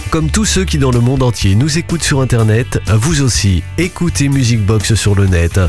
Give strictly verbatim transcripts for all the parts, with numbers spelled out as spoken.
Comme tous ceux qui dans le monde entier nous écoutent sur internet, vous aussi, écoutez Music Box sur le net.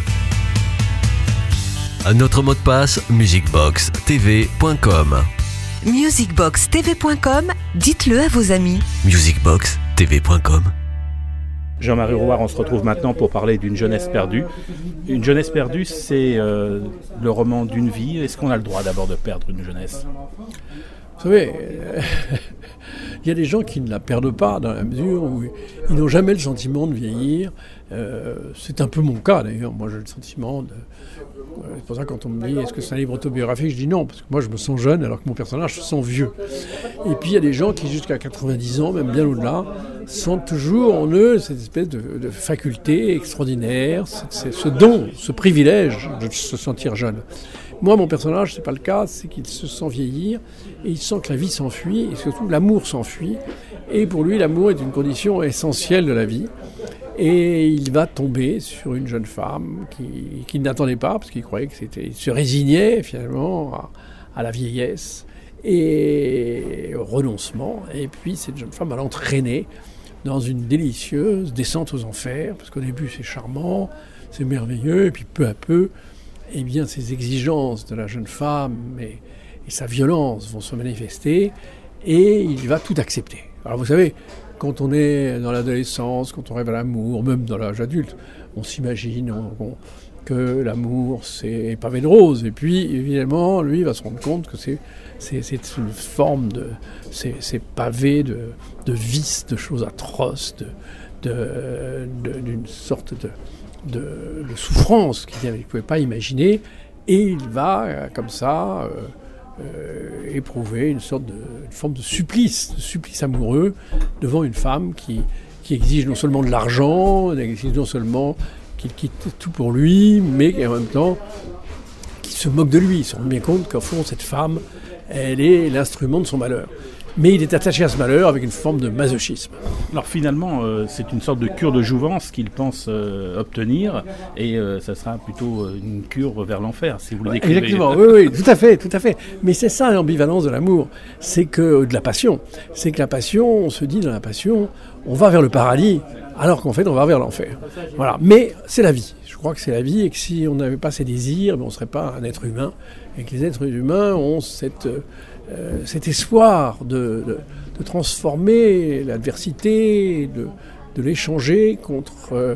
Notre mot de passe, musicbox t v point com. musicbox t v point com, dites-le à vos amis. musicbox t v point com. Jean-Marie Rouard, on se retrouve maintenant pour parler d'une jeunesse perdue. Une jeunesse perdue, c'est euh, le roman d'une vie. Est-ce qu'on a le droit d'abord de perdre une jeunesse ? Vous savez, euh, il y a des gens qui ne la perdent pas dans la mesure où ils n'ont jamais le sentiment de vieillir. Euh, c'est un peu mon cas d'ailleurs. Moi j'ai le sentiment de... C'est pour ça que quand on me dit est-ce que c'est un livre autobiographique, je dis non, parce que moi je me sens jeune alors que mon personnage se sent vieux. Et puis il y a des gens qui jusqu'à quatre-vingt-dix ans, même bien au-delà, sentent toujours en eux cette espèce de, de faculté extraordinaire, c'est, ce don, ce privilège de se sentir jeune. Moi, mon personnage, c'est pas le cas, c'est qu'il se sent vieillir et il sent que la vie s'enfuit et surtout l'amour s'enfuit. Et pour lui, l'amour est une condition essentielle de la vie. Et il va tomber sur une jeune femme qui, qu'il n'attendait pas parce qu'il croyait que c'était, il se résignait finalement à, à la vieillesse et au renoncement. Et puis cette jeune femme va l'entraîner dans une délicieuse descente aux enfers parce qu'au début c'est charmant, c'est merveilleux, et puis peu à peu, eh bien, ces exigences de la jeune femme et, et sa violence vont se manifester et il va tout accepter. Alors vous savez, quand on est dans l'adolescence, quand on rêve à l'amour, même dans l'âge adulte, on s'imagine on, on, que l'amour c'est pavé de roses. Et puis évidemment, lui va se rendre compte que c'est, c'est, c'est une forme de... c'est, c'est pavé de, de vices, de choses atroces, de, de, de, d'une sorte de... De, de souffrance qu'il ne pouvait pas imaginer, et il va euh, comme ça euh, euh, éprouver une sorte de une forme de supplice, de supplice amoureux devant une femme qui, qui exige non seulement de l'argent, qui exige non seulement qu'il quitte tout pour lui, mais en même temps qui se moque de lui. Il se rend bien compte qu'au fond cette femme, elle est l'instrument de son malheur. Mais il est attaché à ce malheur avec une forme de masochisme. Alors finalement, euh, c'est une sorte de cure de jouvence qu'il pense euh, obtenir, et euh, ça sera plutôt une cure vers l'enfer, si vous le décrivez. Exactement, oui, oui, tout à fait, tout à fait. Mais c'est ça l'ambivalence de l'amour, c'est que de la passion, c'est que la passion, on se dit dans la passion, on va vers le paradis, alors qu'en fait on va vers l'enfer. Voilà. Mais c'est la vie. Je crois que c'est la vie, et que si on n'avait pas ces désirs, on ne serait pas un être humain, et que les êtres humains ont cette Euh, cet espoir de, de, de transformer l'adversité, de, de l'échanger contre euh,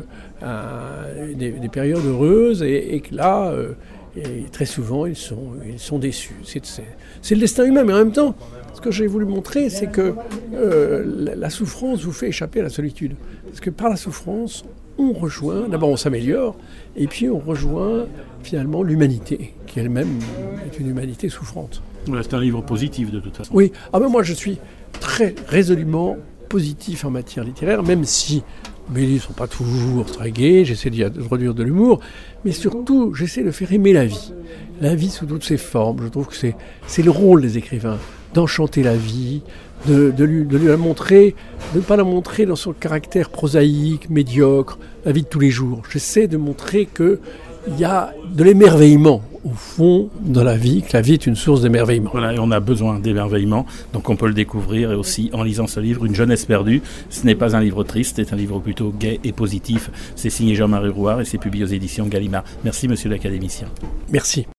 un, des, des périodes heureuses, et, et que là, euh, et très souvent, ils sont, ils sont déçus. C'est, c'est, c'est le destin humain, mais en même temps, ce que j'ai voulu montrer, c'est que euh, la, la souffrance vous fait échapper à la solitude. Parce que par la souffrance, on rejoint, d'abord on s'améliore, et puis on rejoint finalement l'humanité, qui elle-même est une humanité souffrante. C'est un livre positif de toute façon. Oui, ah ben moi je suis très résolument positif en matière littéraire, même si mes livres ne sont pas toujours très gais, j'essaie d'y introduire de l'humour, mais surtout j'essaie de faire aimer la vie. La vie sous toutes ses formes, je trouve que c'est, c'est le rôle des écrivains, d'enchanter la vie, de, de, lui, de lui la montrer, de ne pas la montrer dans son caractère prosaïque, médiocre, la vie de tous les jours. J'essaie de montrer qu'il y a de l'émerveillement au fond dans la vie, que la vie est une source d'émerveillement. Voilà, et on a besoin d'émerveillement, donc on peut le découvrir, et aussi en lisant ce livre, Une jeunesse perdue. Ce n'est pas un livre triste, c'est un livre plutôt gai et positif. C'est signé Jean-Marie Rouard et c'est publié aux éditions Gallimard. Merci monsieur l'académicien. Merci.